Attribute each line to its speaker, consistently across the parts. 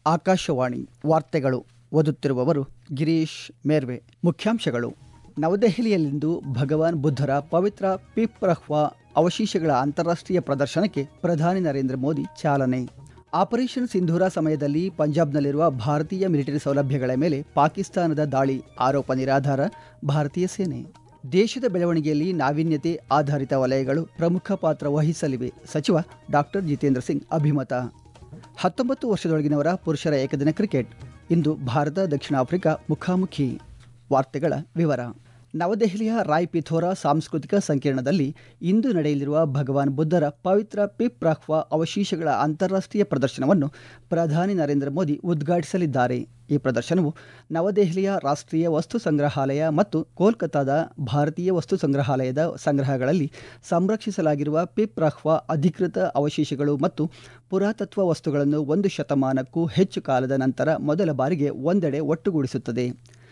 Speaker 1: ಆಕಾಶವಾಣಿ ವಾರ್ತೆಗಳು ಓದುತ್ತಿರುವವರು ಗಿರೀಶ್ ಮೇರ್ವೆ. ಮುಖ್ಯಾಂಶಗಳು: ನವದೆಹಲಿಯಲ್ಲಿಂದು ಭಗವಾನ್ ಬುದ್ಧರ ಪವಿತ್ರ ಪಿಪ್ರಹ್ವ ಅವಶೇಷಗಳ ಅಂತಾರಾಷ್ಟ್ರೀಯ ಪ್ರದರ್ಶನಕ್ಕೆ ಪ್ರಧಾನಿ ನರೇಂದ್ರ ಮೋದಿ ಚಾಲನೆ. ಆಪರೇಷನ್ ಸಿಂಧೂರ ಸಮಯದಲ್ಲಿ ಪಂಜಾಬ್ನಲ್ಲಿರುವ ಭಾರತೀಯ ಮಿಲಿಟರಿ ಸೌಲಭ್ಯಗಳ ಮೇಲೆ ಪಾಕಿಸ್ತಾನದ ದಾಳಿ ಆರೋಪ ನಿರಾಧಾರ, ಭಾರತೀಯ ಸೇನೆ. ದೇಶದ ಬೆಳವಣಿಗೆಯಲ್ಲಿ ನಾವೀನ್ಯತೆ ಆಧಾರಿತ ವಲಯಗಳು ಪ್ರಮುಖ ಪಾತ್ರ ವಹಿಸಲಿವೆ, ಸಚಿವ ಡಾಕ್ಟರ್ ಜಿತೇಂದ್ರ ಸಿಂಗ್ ಅಭಿಮತ. 19 ವರ್ಷದೊಳಗಿನವರ ಪುರುಷರ ಏಕದಿನ ಕ್ರಿಕೆಟ್. ಇಂದು ಭಾರತ ದಕ್ಷಿಣ ಆಫ್ರಿಕಾ ಮುಖಾಮುಖಿ. ವಾರ್ತೆಗಳ ವಿವರ. ನವದೆಹಲಿಯ ರಾಯ್ ಪಿಥೋರಾ ಸಾಂಸ್ಕೃತಿಕ ಸಂಕೀರ್ಣದಲ್ಲಿ ಇಂದು ನಡೆಯಲಿರುವ ಭಗವಾನ್ ಬುದ್ಧರ ಪವಿತ್ರ ಪಿಪ್ರಹ್ವ ಅವಶೇಷಗಳ ಅಂತಾರಾಷ್ಟ್ರೀಯ ಪ್ರದರ್ಶನವನ್ನು ಪ್ರಧಾನಿ ನರೇಂದ್ರ ಮೋದಿ ಉದ್ಘಾಟಿಸಲಿದ್ದಾರೆ. ಈ ಪ್ರದರ್ಶನವು ನವದೆಹಲಿಯ ರಾಷ್ಟ್ರೀಯ ವಸ್ತು ಸಂಗ್ರಹಾಲಯ ಮತ್ತು ಕೋಲ್ಕತಾದ ಭಾರತೀಯ ವಸ್ತು ಸಂಗ್ರಹಾಲಯದ ಸಂಗ್ರಹಗಳಲ್ಲಿ ಸಂರಕ್ಷಿಸಲಾಗಿರುವ ಪಿಪ್ರಹ್ವ ಅಧಿಕೃತ ಅವಶೇಷಗಳು ಮತ್ತು ಪುರಾತತ್ವ ವಸ್ತುಗಳನ್ನು 1 ಶತಮಾನಕ್ಕೂ ಹೆಚ್ಚು ಕಾಲದ ನಂತರ ಮೊದಲ ಬಾರಿಗೆ ಒಂದೆಡೆ ಒಟ್ಟುಗೂಡಿಸುತ್ತದೆ.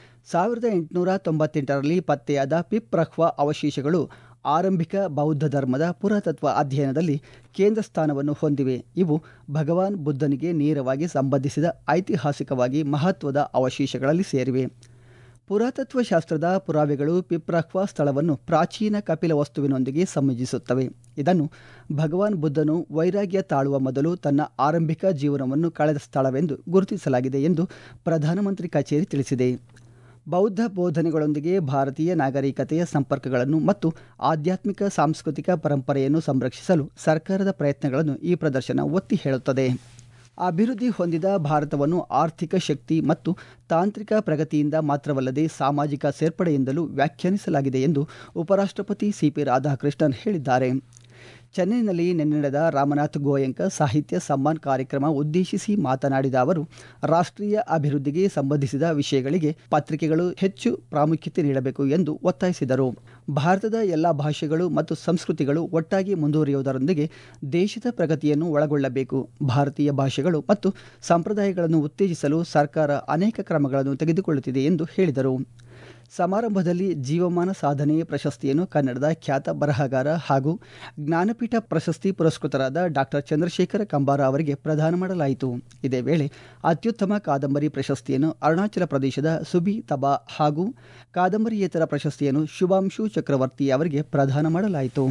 Speaker 1: 1898ರಲ್ಲಿ ಪತ್ತೆಯಾದ ಪಿಪ್ರಹ್ವ ಅವಶೇಷಗಳು ಆರಂಭಿಕ ಬೌದ್ಧ ಧರ್ಮದ ಪುರಾತತ್ವ ಅಧ್ಯಯನದಲ್ಲಿ ಕೇಂದ್ರ ಸ್ಥಾನವನ್ನು ಹೊಂದಿವೆ. ಇವು ಭಗವಾನ್ ಬುದ್ಧನಿಗೆ ನೇರವಾಗಿ ಸಂಬಂಧಿಸಿದ ಐತಿಹಾಸಿಕವಾಗಿ ಮಹತ್ವದ ಅವಶೇಷಗಳಲ್ಲಿ ಸೇರಿವೆ. ಪುರಾತತ್ವ ಶಾಸ್ತ್ರದ ಪುರಾವೆಗಳು ಪಿಪ್ರಹ್ವ ಸ್ಥಳವನ್ನು ಪ್ರಾಚೀನ ಕಪಿಲ ವಸ್ತುವಿನೊಂದಿಗೆ ಸಂಯೋಜಿಸುತ್ತವೆ. ಇದನ್ನು ಭಗವಾನ್ ಬುದ್ಧನು ವೈರಾಗ್ಯ ತಾಳುವ ಮೊದಲು ತನ್ನ ಆರಂಭಿಕ ಜೀವನವನ್ನು ಕಳೆದ ಸ್ಥಳವೆಂದು ಗುರುತಿಸಲಾಗಿದೆ ಎಂದು ಪ್ರಧಾನಮಂತ್ರಿ ಕಚೇರಿ ತಿಳಿಸಿದೆ. ಬೌದ್ಧ ಬೋಧನೆಗಳೊಂದಿಗೆ ಭಾರತೀಯ ನಾಗರಿಕತೆಯ ಸಂಪರ್ಕಗಳನ್ನು ಮತ್ತು ಆಧ್ಯಾತ್ಮಿಕ ಸಾಂಸ್ಕೃತಿಕ ಪರಂಪರೆಯನ್ನು ಸಂರಕ್ಷಿಸಲು ಸರ್ಕಾರದ ಪ್ರಯತ್ನಗಳನ್ನು ಈ ಪ್ರದರ್ಶನ ಒತ್ತಿ ಹೇಳುತ್ತದೆ. ಅಭಿವೃದ್ಧಿ ಹೊಂದಿದ ಭಾರತವನ್ನು ಆರ್ಥಿಕ ಶಕ್ತಿ ಮತ್ತು ತಾಂತ್ರಿಕ ಪ್ರಗತಿಯಿಂದ ಮಾತ್ರವಲ್ಲದೆ ಸಾಮಾಜಿಕ ಸೇರ್ಪಡೆಯಿಂದಲೂ ವ್ಯಾಖ್ಯಾನಿಸಲಾಗಿದೆ ಎಂದು ಉಪರಾಷ್ಟ್ರಪತಿ ಸಿಪಿ ರಾಧಾಕೃಷ್ಣನ್ ಹೇಳಿದ್ದಾರೆ. ಚೆನ್ನೈನಲ್ಲಿ ನಿನ್ನೆ ನಡೆದ ರಾಮನಾಥ್ ಗೋಯಂಕ ಸಾಹಿತ್ಯ ಸಮ್ಮಾನ್ ಕಾರ್ಯಕ್ರಮ ಉದ್ದೇಶಿಸಿ ಮಾತನಾಡಿದ ಅವರು, ರಾಷ್ಟ್ರೀಯ ಅಭಿವೃದ್ಧಿಗೆ ಸಂಬಂಧಿಸಿದ ವಿಷಯಗಳಿಗೆ ಪತ್ರಿಕೆಗಳು ಹೆಚ್ಚು ಪ್ರಾಮುಖ್ಯತೆ ನೀಡಬೇಕು ಎಂದು ಒತ್ತಾಯಿಸಿದರು. ಭಾರತದ ಎಲ್ಲ ಭಾಷೆಗಳು ಮತ್ತು ಸಂಸ್ಕೃತಿಗಳು ಒಟ್ಟಾಗಿ ಮುಂದುವರಿಯುವುದರೊಂದಿಗೆ ದೇಶದ ಪ್ರಗತಿಯನ್ನು ಒಳಗೊಳ್ಳಬೇಕು. ಭಾರತೀಯ ಭಾಷೆಗಳು ಮತ್ತು ಸಂಪ್ರದಾಯಗಳನ್ನು ಉತ್ತೇಜಿಸಲು ಸರ್ಕಾರ ಅನೇಕ ಕ್ರಮಗಳನ್ನು ತೆಗೆದುಕೊಳ್ಳುತ್ತಿದೆ ಎಂದು ಹೇಳಿದರು. ಸಮಾರಂಭದಲ್ಲಿ ಜೀವಮಾನ ಸಾಧನೆ ಪ್ರಶಸ್ತಿಯನ್ನು ಕನ್ನಡದ ಖ್ಯಾತ ಬರಹಗಾರ ಹಾಗೂ ಜ್ಞಾನಪೀಠ ಪ್ರಶಸ್ತಿ ಪುರಸ್ಕೃತರಾದ ಡಾಕ್ಟರ್ ಚಂದ್ರಶೇಖರ ಕಂಬಾರ ಅವರಿಗೆ ಪ್ರದಾನ ಮಾಡಲಾಯಿತು. ಇದೇ ವೇಳೆ ಅತ್ಯುತ್ತಮ ಕಾದಂಬರಿ ಪ್ರಶಸ್ತಿಯನ್ನು ಅರುಣಾಚಲ ಪ್ರದೇಶದ ಸುಬಿ ತಬಾ ಹಾಗೂ ಕಾದಂಬರಿಯೇತರ ಪ್ರಶಸ್ತಿಯನ್ನು ಶುಭಾಂಶು ಚಕ್ರವರ್ತಿ ಅವರಿಗೆ ಪ್ರದಾನ ಮಾಡಲಾಯಿತು.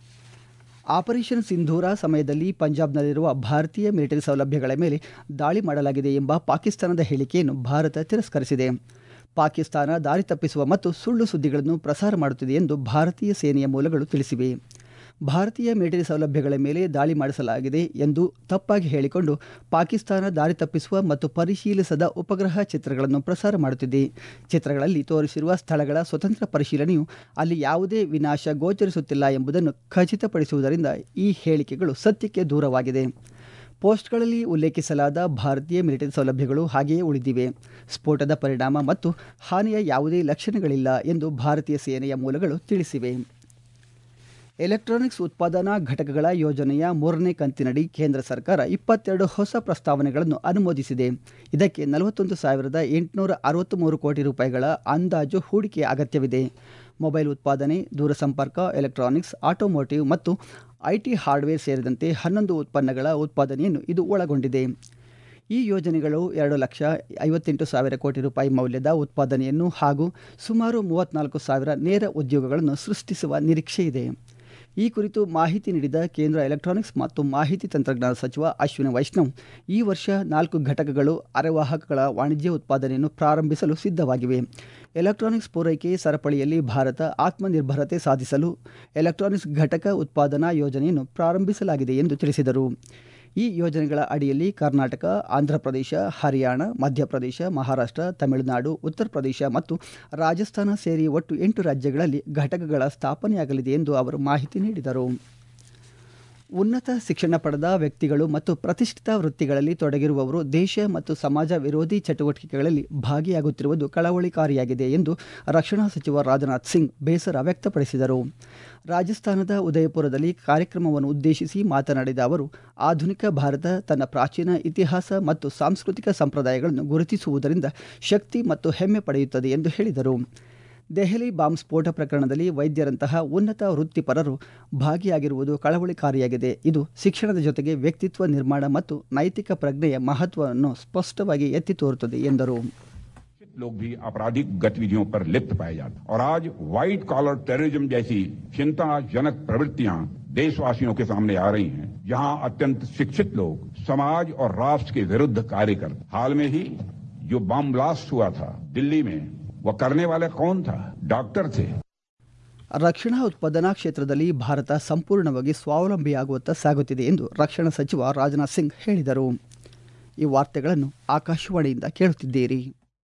Speaker 1: ಆಪರೇಷನ್ ಸಿಂಧೂರ ಸಮಯದಲ್ಲಿ ಪಂಜಾಬ್ನಲ್ಲಿರುವ ಭಾರತೀಯ ಮಿಲಿಟರಿ ಸೌಲಭ್ಯಗಳ ಮೇಲೆ ದಾಳಿ ಮಾಡಲಾಗಿದೆ ಎಂಬ ಪಾಕಿಸ್ತಾನದ ಹೇಳಿಕೆಯನ್ನು ಭಾರತ ತಿರಸ್ಕರಿಸಿದೆ. ಪಾಕಿಸ್ತಾನ ದಾರಿ ತಪ್ಪಿಸುವ ಮತ್ತು ಸುಳ್ಳು ಸುದ್ದಿಗಳನ್ನು ಪ್ರಸಾರ ಮಾಡುತ್ತಿದೆ ಎಂದು ಭಾರತೀಯ ಸೇನೆಯ ಮೂಲಗಳು ತಿಳಿಸಿವೆ. ಭಾರತೀಯ ಮಿಲಿಟರಿ ಸೌಲಭ್ಯಗಳ ಮೇಲೆ ದಾಳಿ ಮಾಡಿಸಲಾಗಿದೆ ಎಂದು ತಪ್ಪಾಗಿ ಹೇಳಿಕೊಂಡು ಪಾಕಿಸ್ತಾನ ದಾರಿ ತಪ್ಪಿಸುವ ಮತ್ತು ಪರಿಶೀಲಿಸದ ಉಪಗ್ರಹ ಚಿತ್ರಗಳನ್ನು ಪ್ರಸಾರ ಮಾಡುತ್ತಿದೆ. ಚಿತ್ರಗಳಲ್ಲಿ ತೋರಿಸಿರುವ ಸ್ಥಳಗಳ ಸ್ವತಂತ್ರ ಪರಿಶೀಲನೆಯು ಅಲ್ಲಿ ಯಾವುದೇ ವಿನಾಶ ಗೋಚರಿಸುತ್ತಿಲ್ಲ ಎಂಬುದನ್ನು ಖಚಿತಪಡಿಸುವುದರಿಂದ ಈ ಹೇಳಿಕೆಗಳು ಸತ್ಯಕ್ಕೆ ದೂರವಾಗಿದೆ. ಪೋಸ್ಟ್ಗಳಲ್ಲಿ ಉಲ್ಲೇಖಿಸಲಾದ ಭಾರತೀಯ ಮಿಲಿಟರಿ ಸೌಲಭ್ಯಗಳು ಹಾಗೆಯೇ ಉಳಿದಿವೆ. ಸ್ಫೋಟದ ಪರಿಣಾಮ ಮತ್ತು ಹಾನಿಯ ಯಾವುದೇ ಲಕ್ಷಣಗಳಿಲ್ಲ ಎಂದು ಭಾರತೀಯ ಸೇನೆಯ ಮೂಲಗಳು ತಿಳಿಸಿವೆ. ಎಲೆಕ್ಟ್ರಾನಿಕ್ಸ್ ಉತ್ಪಾದನಾ ಘಟಕಗಳ ಯೋಜನೆಯ 3ನೇ ಕಂತಿನಡಿ ಕೇಂದ್ರ ಸರ್ಕಾರ 22 ಹೊಸ ಪ್ರಸ್ತಾವನೆಗಳನ್ನು ಅನುಮೋದಿಸಿದೆ. ಇದಕ್ಕೆ 41,863 ಕೋಟಿ ರೂಪಾಯಿಗಳ ಅಂದಾಜು ಹೂಡಿಕೆ ಅಗತ್ಯವಿದೆ. ಮೊಬೈಲ್ ಉತ್ಪಾದನೆ, ದೂರಸಂಪರ್ಕ, ಎಲೆಕ್ಟ್ರಾನಿಕ್ಸ್, ಆಟೋಮೋಟಿವ್ ಮತ್ತು ಐಟಿ ಹಾರ್ಡ್ವೇರ್ ಸೇರಿದಂತೆ 11 ಉತ್ಪನ್ನಗಳ ಉತ್ಪಾದನೆಯನ್ನು ಇದು ಒಳಗೊಂಡಿದೆ. ಈ ಯೋಜನೆಗಳು 2,58,000 ಕೋಟಿ ರೂಪಾಯಿ ಮೌಲ್ಯದ ಉತ್ಪಾದನೆಯನ್ನು ಹಾಗೂ ಸುಮಾರು 34,000 ನೇರ ಉದ್ಯೋಗಗಳನ್ನು ಸೃಷ್ಟಿಸುವ ನಿರೀಕ್ಷೆಯಿದೆ. ಈ ಕುರಿತು ಮಾಹಿತಿ ನೀಡಿದ ಕೇಂದ್ರ ಎಲೆಕ್ಟ್ರಾನಿಕ್ಸ್ ಮತ್ತು ಮಾಹಿತಿ ತಂತ್ರಜ್ಞಾನ ಸಚಿವ ಅಶ್ವಿನಿ ವೈಷ್ಣವ್, ಈ ವರ್ಷ 4 ಘಟಕಗಳು ಅರೆವಾಹಕಗಳ ವಾಣಿಜ್ಯ ಉತ್ಪಾದನೆಯನ್ನು ಪ್ರಾರಂಭಿಸಲು ಸಿದ್ಧವಾಗಿವೆ. ಎಲೆಕ್ಟ್ರಾನಿಕ್ಸ್ ಪೂರೈಕೆ ಸರಪಳಿಯಲ್ಲಿ ಭಾರತ ಆತ್ಮನಿರ್ಭರತೆ ಸಾಧಿಸಲು ಎಲೆಕ್ಟ್ರಾನಿಕ್ಸ್ ಘಟಕ ಉತ್ಪಾದನಾ ಯೋಜನೆಯನ್ನು ಪ್ರಾರಂಭಿಸಲಾಗಿದೆ ಎಂದು ತಿಳಿಸಿದರು. ಈ ಯೋಜನೆಗಳ ಅಡಿಯಲ್ಲಿ ಕರ್ನಾಟಕ, ಆಂಧ್ರಪ್ರದೇಶ, ಹರಿಯಾಣ, ಮಧ್ಯಪ್ರದೇಶ, ಮಹಾರಾಷ್ಟ್ರ, ತಮಿಳುನಾಡು, ಉತ್ತರ ಪ್ರದೇಶ ಮತ್ತು ರಾಜಸ್ಥಾನ ಸೇರಿ ಒಟ್ಟು 8 ರಾಜ್ಯಗಳಲ್ಲಿ ಘಟಕಗಳ ಸ್ಥಾಪನೆಯಾಗಲಿದೆ ಎಂದು ಅವರು ಮಾಹಿತಿ ನೀಡಿದರು. ಉನ್ನತ ಶಿಕ್ಷಣ ಪಡೆದ ವ್ಯಕ್ತಿಗಳು ಮತ್ತು ಪ್ರತಿಷ್ಠಿತ ವೃತ್ತಿಗಳಲ್ಲಿ ತೊಡಗಿರುವವರು ದೇಶ ಮತ್ತು ಸಮಾಜ ವಿರೋಧಿ ಚಟುವಟಿಕೆಗಳಲ್ಲಿ ಭಾಗಿಯಾಗುತ್ತಿರುವುದು ಕಳವಳಿಕಾರಿಯಾಗಿದೆ ಎಂದು ರಕ್ಷಣಾ ಸಚಿವ ರಾಜನಾಥ್ ಸಿಂಗ್ ಬೇಸರ ವ್ಯಕ್ತಪಡಿಸಿದರು. ರಾಜಸ್ಥಾನದ ಉದಯಪುರದಲ್ಲಿ ಕಾರ್ಯಕ್ರಮವನ್ನು ಉದ್ದೇಶಿಸಿ ಮಾತನಾಡಿದ ಅವರು, ಆಧುನಿಕ ಭಾರತ ತನ್ನ ಪ್ರಾಚೀನ ಇತಿಹಾಸ ಮತ್ತು ಸಾಂಸ್ಕೃತಿಕ ಸಂಪ್ರದಾಯಗಳನ್ನು ಗುರುತಿಸುವುದರಿಂದ ಶಕ್ತಿ ಮತ್ತು ಹೆಮ್ಮೆ ಪಡೆಯುತ್ತದೆ ಎಂದು ಹೇಳಿದರು. ದೆಹಲಿ ಬಾಂಬ್ ಸ್ಫೋಟ ಪ್ರಕರಣದಲ್ಲಿ ವೈದ್ಯರಂತಹ ಉನ್ನತ ವೃತ್ತಿಪರರು ಭಾಗಿಯಾಗಿರುವುದು ಕಳವಳಕಾರಿಯಾಗಿದೆ. ಇದು ಶಿಕ್ಷಣದ ಜೊತೆಗೆ ವ್ಯಕ್ತಿತ್ವ ನಿರ್ಮಾಣ ಮತ್ತು ನೈತಿಕ ಪ್ರಜ್ಞೆಯ ಮಹತ್ವವನ್ನು ಸ್ಪಷ್ಟವಾಗಿ ಎತ್ತಿ ತೋರುತ್ತದೆ ಎಂದರು.
Speaker 2: लोग भी आपराधिक गतिविधियों पर लिप्त पाए जाते और आज व्हाइट कॉलर टेररिज्म जैसी चिंताजनक प्रवृत्तियां देशवासियों के सामने आ रही हैं, जहां अत्यंत शिक्षित लोग समाज और राष्ट्र के विरुद्ध कार्य करते. हाल में ही जो बम ब्लास्ट हुआ था दिल्ली में, वह करने वाले कौन था? डॉक्टर थे.
Speaker 1: ರಕ್ಷಣಾ ಉತ್ಪಾದನಾ ಕ್ಷೇತ್ರದಲ್ಲಿ ಭಾರತ ಸಂಪೂರ್ಣವಾಗಿ ಸ್ವಾವಲಂಬಿಯಾಗುವತ್ತ ಸಾಗುತ್ತಿದೆ ಎಂದು ರಕ್ಷಣಾ ಸಚಿವ ರಾಜನಾಥ್ ಸಿಂಗ್ ಹೇಳಿದರು. ಈ ವಾರ್ತೆಗಳನ್ನು ಆಕಾಶವಾಣಿಯಿಂದ ಕೇಳುತ್ತಿದ್ದೀರಿ.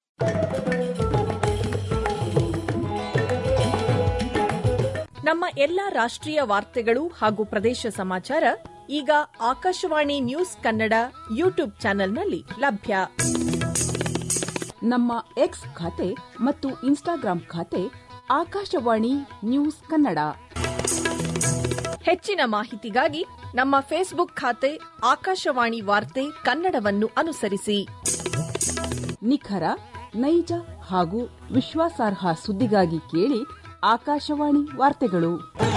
Speaker 3: ನಮ್ಮ ಎಲ್ಲಾ ರಾಷ್ಟ್ರೀಯ ವಾರ್ತೆಗಳು ಹಾಗೂ ಪ್ರದೇಶ ಸಮಾಚಾರ ಈಗ ಆಕಾಶವಾಣಿ ನ್ಯೂಸ್ ಕನ್ನಡ ಯೂಟ್ಯೂಬ್ ಚಾನೆಲ್ನಲ್ಲಿ ಲಭ್ಯ.
Speaker 4: ನಮ್ಮ ಎಕ್ಸ್ ಖಾತೆ ಮತ್ತು ಇನ್ಸ್ಟಾಗ್ರಾಂ ಖಾತೆ ಆಕಾಶವಾಣಿ ನ್ಯೂಸ್ ಕನ್ನಡ.
Speaker 3: ಹೆಚ್ಚಿನ ಮಾಹಿತಿಗಾಗಿ ನಮ್ಮ ಫೇಸ್ಬುಕ್ ಖಾತೆ ಆಕಾಶವಾಣಿ ವಾರ್ತೆ ಕನ್ನಡವನ್ನು ಅನುಸರಿಸಿ.
Speaker 4: ನಿಖರ, ನೈಜ ಹಾಗೂ ವಿಶ್ವಾಸಾರ್ಹ ಸುದ್ದಿಗಾಗಿ ಕೇಳಿ ಆಕಾಶವಾಣಿ ವಾರ್ತೆಗಳು.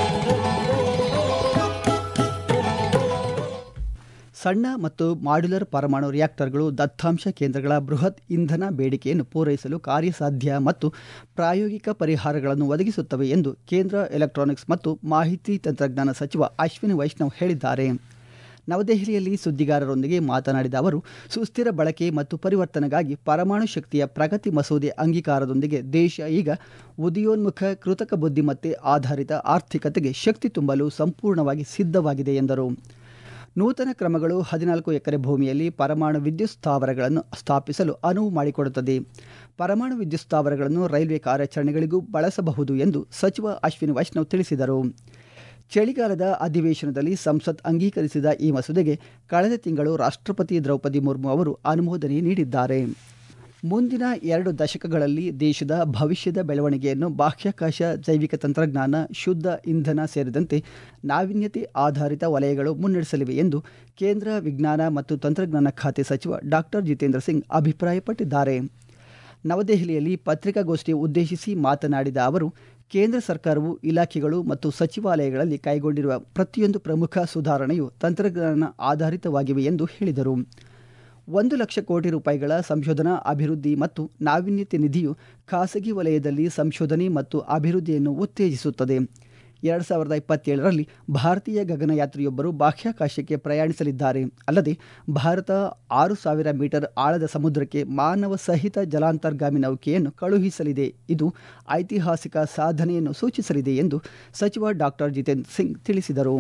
Speaker 1: ಸಣ್ಣ ಮತ್ತು ಮಾಡ್ಯುಲರ್ ಪರಮಾಣು ರಿಯಾಕ್ಟರ್ಗಳು ದತ್ತಾಂಶ ಕೇಂದ್ರಗಳ ಬೃಹತ್ ಇಂಧನ ಬೇಡಿಕೆಯನ್ನು ಪೂರೈಸಲು ಕಾರ್ಯಸಾಧ್ಯ ಮತ್ತು ಪ್ರಾಯೋಗಿಕ ಪರಿಹಾರಗಳನ್ನು ಒದಗಿಸುತ್ತವೆ ಎಂದು ಕೇಂದ್ರ ಎಲೆಕ್ಟ್ರಾನಿಕ್ಸ್ ಮತ್ತು ಮಾಹಿತಿ ತಂತ್ರಜ್ಞಾನ ಸಚಿವ ಅಶ್ವಿನಿ ವೈಷ್ಣವ್ ಹೇಳಿದ್ದಾರೆ. ನವದೆಹಲಿಯಲ್ಲಿ ಸುದ್ದಿಗಾರರೊಂದಿಗೆ ಮಾತನಾಡಿದ ಅವರು, ಸುಸ್ಥಿರ ಬಳಕೆ ಮತ್ತು ಪರಿವರ್ತನೆಗಾಗಿ ಪರಮಾಣು ಶಕ್ತಿಯ ಪ್ರಗತಿ ಮಸೂದೆ ಅಂಗೀಕಾರದೊಂದಿಗೆ ದೇಶ ಈಗ ಉದಯೋನ್ಮುಖ ಕೃತಕ ಬುದ್ಧಿಮತ್ತೆ ಆಧಾರಿತ ಆರ್ಥಿಕತೆಗೆ ಶಕ್ತಿ ತುಂಬಲು ಸಂಪೂರ್ಣವಾಗಿ ಸಿದ್ಧವಾಗಿದೆ ಎಂದರು. ನೂತನ ಕ್ರಮಗಳು 14 ಎಕರೆ ಭೂಮಿಯಲ್ಲಿ ಪರಮಾಣು ವಿದ್ಯುತ್ ಸ್ಥಾವರಗಳನ್ನು ಸ್ಥಾಪಿಸಲು ಅನುವು ಮಾಡಿಕೊಡುತ್ತದೆ. ಪರಮಾಣು ವಿದ್ಯುತ್ ಸ್ಥಾವರಗಳನ್ನು ರೈಲ್ವೆ ಕಾರ್ಯಾಚರಣೆಗಳಿಗೂ ಬಳಸಬಹುದು ಎಂದು ಸಚಿವ ಅಶ್ವಿನಿ ವೈಷ್ಣವ್ ತಿಳಿಸಿದರು. ಚಳಿಗಾಲದ ಅಧಿವೇಶನದಲ್ಲಿ ಸಂಸತ್ ಅಂಗೀಕರಿಸಿದ ಈ ಮಸೂದೆಗೆ ಕಳೆದ ತಿಂಗಳು ರಾಷ್ಟ್ರಪತಿ ದ್ರೌಪದಿ ಮುರ್ಮು ಅವರು ಅನುಮೋದನೆ ನೀಡಿದ್ದಾರೆ. ಮುಂದಿನ 2 ದಶಕಗಳಲ್ಲಿ ದೇಶದ ಭವಿಷ್ಯದ ಬೆಳವಣಿಗೆಯನ್ನು ಬಾಹ್ಯಾಕಾಶ, ಜೈವಿಕ ತಂತ್ರಜ್ಞಾನ, ಶುದ್ಧ ಇಂಧನ ಸೇರಿದಂತೆ ನಾವೀನ್ಯತೆ ಆಧಾರಿತ ವಲಯಗಳು ಮುನ್ನಡೆಸಲಿವೆ ಎಂದು ಕೇಂದ್ರ ವಿಜ್ಞಾನ ಮತ್ತು ತಂತ್ರಜ್ಞಾನ ಖಾತೆ ಸಚಿವ ಡಾಕ್ಟರ್ ಜಿತೇಂದ್ರ ಸಿಂಗ್ ಅಭಿಪ್ರಾಯಪಟ್ಟಿದ್ದಾರೆ. ನವದೆಹಲಿಯಲ್ಲಿ ಪತ್ರಿಕಾಗೋಷ್ಠಿ ಉದ್ದೇಶಿಸಿ ಮಾತನಾಡಿದ ಅವರು, ಕೇಂದ್ರ ಸರ್ಕಾರವು ಇಲಾಖೆಗಳು ಮತ್ತು ಸಚಿವಾಲಯಗಳಲ್ಲಿ ಕೈಗೊಂಡಿರುವ ಪ್ರತಿಯೊಂದು ಪ್ರಮುಖ ಸುಧಾರಣೆಯು ತಂತ್ರಜ್ಞಾನ ಆಧಾರಿತವಾಗಿವೆ ಎಂದು ಹೇಳಿದರು. 1 ಲಕ್ಷ ಕೋಟಿ ರೂಪಾಯಿಗಳ ಸಂಶೋಧನಾ ಅಭಿವೃದ್ಧಿ ಮತ್ತು ನಾವೀನ್ಯತೆ ನಿಧಿಯು ಖಾಸಗಿ ವಲಯದಲ್ಲಿ ಸಂಶೋಧನೆ ಮತ್ತು ಅಭಿವೃದ್ಧಿಯನ್ನು ಉತ್ತೇಜಿಸುತ್ತದೆ. 2027ರಲ್ಲಿ ಭಾರತೀಯ ಗಗನಯಾತ್ರಿಯೊಬ್ಬರು ಬಾಹ್ಯಾಕಾಶಕ್ಕೆ ಪ್ರಯಾಣಿಸಲಿದ್ದಾರೆ. ಅಲ್ಲದೆ ಭಾರತ 6000 ಮೀಟರ್ ಆಳದ ಸಮುದ್ರಕ್ಕೆ ಮಾನವ ಸಹಿತ ಜಲಾಂತರ್ಗಾಮಿ ನೌಕೆಯನ್ನು ಕಳುಹಿಸಲಿದೆ. ಇದು ಐತಿಹಾಸಿಕ ಸಾಧನೆಯನ್ನು ಸೂಚಿಸಲಿದೆ ಎಂದು ಸಚಿವ ಡಾಕ್ಟರ್ ಜಿತೇಂದ್ರ ಸಿಂಗ್ ತಿಳಿಸಿದರು.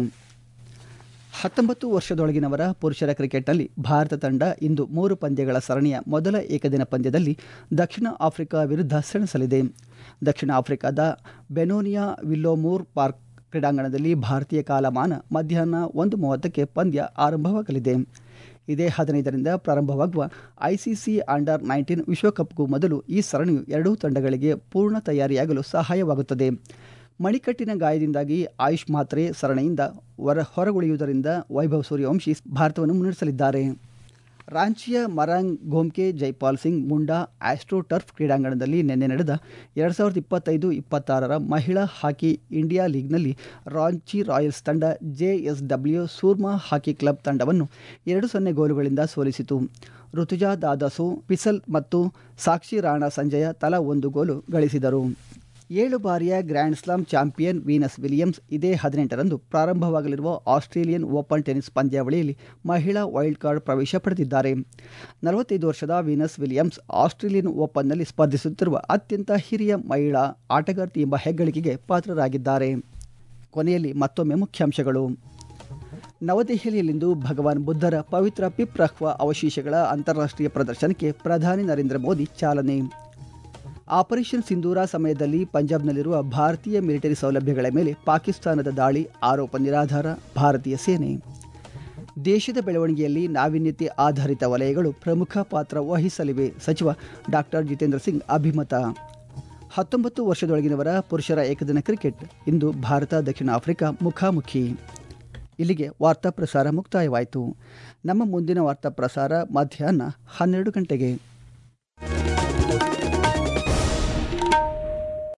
Speaker 1: 19 ವರ್ಷದೊಳಗಿನವರ ಪುರುಷರ ಕ್ರಿಕೆಟ್ನಲ್ಲಿ ಭಾರತ ತಂಡ ಇಂದು 3 ಪಂದ್ಯಗಳ ಸರಣಿಯ ಮೊದಲ ಏಕದಿನ ಪಂದ್ಯದಲ್ಲಿ ದಕ್ಷಿಣ ಆಫ್ರಿಕಾ ವಿರುದ್ಧ ಸೆಣಸಲಿದೆ. ದಕ್ಷಿಣ ಆಫ್ರಿಕಾದ ಬೆನೋನಿಯಾ ವಿಲ್ಲೋಮೂರ್ ಪಾರ್ಕ್ ಕ್ರೀಡಾಂಗಣದಲ್ಲಿ ಭಾರತೀಯ ಕಾಲಮಾನ ಮಧ್ಯಾಹ್ನ 1:30ಕ್ಕೆ ಪಂದ್ಯ ಆರಂಭವಾಗಲಿದೆ. ಇದೇ 15ರಿಂದ ಪ್ರಾರಂಭವಾಗುವ ಐಸಿಸಿ ಅಂಡರ್ 19 ವಿಶ್ವಕಪ್ಗೂ ಮೊದಲು ಈ ಸರಣಿಯು ಎರಡೂ ತಂಡಗಳಿಗೆ ಪೂರ್ಣ ತಯಾರಿಯಾಗಲು ಸಹಾಯವಾಗುತ್ತದೆ. ಮಣಿಕಟ್ಟಿನ ಗಾಯದಿಂದಾಗಿ ಆಯುಷ್ ಮಾತ್ರೆ ಸರಣಿಯಿಂದ ಹೊರಗುಳಿಯುವುದರಿಂದ ವೈಭವ್ ಸೂರ್ಯವಂಶಿ ಭಾರತವನ್ನು ಮುನ್ನಡೆಸಲಿದ್ದಾರೆ. ರಾಂಚಿಯ ಮರಾಂಗ್ ಗೋಮ್ಕೆ ಜೈಪಾಲ್ ಸಿಂಗ್ ಮುಂಡಾ ಆಸ್ಟ್ರೋ ಟರ್ಫ್ ಕ್ರೀಡಾಂಗಣದಲ್ಲಿ ನಿನ್ನೆ ನಡೆದ 2025-26 ಮಹಿಳಾ ಹಾಕಿ ಇಂಡಿಯಾ ಲೀಗ್ನಲ್ಲಿ ರಾಂಚಿ ರಾಯಲ್ಸ್ ತಂಡ ಜೆಎಸ್ಡಬ್ಲ್ಯೂ ಸೂರ್ಮಾ ಹಾಕಿ ಕ್ಲಬ್ ತಂಡವನ್ನು 2-0 ಗೋಲುಗಳಿಂದ ಸೋಲಿಸಿತು. ಋತುಜಾ ದಾದಸೋ ಪಿಸಲ್ ಮತ್ತು ಸಾಕ್ಷಿ ರಾಣಾ ಸಂಜಯ ತಲಾ 1 ಗೋಲು ಗಳಿಸಿದರು. 7 ಬಾರಿಯ grand slam champion Venus Williams ಇದೇ 18ರಂದು ಪ್ರಾರಂಭವಾಗಲಿರುವ ಆಸ್ಟ್ರೇಲಿಯನ್ ಓಪನ್ ಟೆನಿಸ್ ಪಂದ್ಯಾವಳಿಯಲ್ಲಿ ಮಹಿಳಾ ವೈಲ್ಡ್ ಕಾರ್ಡ್ ಪ್ರವೇಶ ಪಡೆದಿದ್ದಾರೆ. 45 ವರ್ಷದ ವೀನಸ್ ವಿಲಿಯಮ್ಸ್ ಆಸ್ಟ್ರೇಲಿಯನ್ ಓಪನ್ನಲ್ಲಿ ಸ್ಪರ್ಧಿಸುತ್ತಿರುವ ಅತ್ಯಂತ ಹಿರಿಯ ಮಹಿಳಾ ಆಟಗಾರ್ತಿ ಎಂಬ ಹೆಗ್ಗಳಿಕೆಗೆ ಪಾತ್ರರಾಗಿದ್ದಾರೆ. ಕೊನೆಯಲ್ಲಿ ಮತ್ತೊಮ್ಮೆ ಮುಖ್ಯಾಂಶಗಳು. ನವದೆಹಲಿಯಲ್ಲಿಂದು ಭಗವಾನ್ ಬುದ್ಧರ ಪವಿತ್ರ ಪಿಪ್ರಹ್ವ ಅವಶೇಷಗಳ ಅಂತಾರಾಷ್ಟ್ರೀಯ ಪ್ರದರ್ಶನಕ್ಕೆ ಪ್ರಧಾನಿ ನರೇಂದ್ರ ಮೋದಿ ಚಾಲನೆ. ಆಪರೇಷನ್ ಸಿಂಧೂರ ಸಮಯದಲ್ಲಿ ಪಂಜಾಬ್ನಲ್ಲಿರುವ ಭಾರತೀಯ ಮಿಲಿಟರಿ ಸೌಲಭ್ಯಗಳ ಮೇಲೆ ಪಾಕಿಸ್ತಾನದ ದಾಳಿ, ಆರೋಪ ನಿರಾಧಾರ, ಭಾರತೀಯ ಸೇನೆ. ದೇಶದ ಬೆಳವಣಿಗೆಯಲ್ಲಿ ನಾವೀನ್ಯತೆ ಆಧಾರಿತ ವಲಯಗಳು ಪ್ರಮುಖ ಪಾತ್ರ ವಹಿಸಲಿವೆ, ಸಚಿವ ಡಾಕ್ಟರ್ ಜಿತೇಂದ್ರ ಸಿಂಗ್ ಅಭಿಮತ. 19 ವರ್ಷದೊಳಗಿನವರ ಪುರುಷರ ಏಕದಿನ ಕ್ರಿಕೆಟ್ ಇಂದು ಭಾರತ ದಕ್ಷಿಣ ಆಫ್ರಿಕಾ ಮುಖಾಮುಖಿ. ಇಲ್ಲಿಗೆ ವಾರ್ತಾ ಪ್ರಸಾರ ಮುಕ್ತಾಯವಾಯಿತು. ನಮ್ಮ ಮುಂದಿನ ವಾರ್ತಾ ಪ್ರಸಾರ ಮಧ್ಯಾಹ್ನ 12 ಗಂಟೆಗೆ.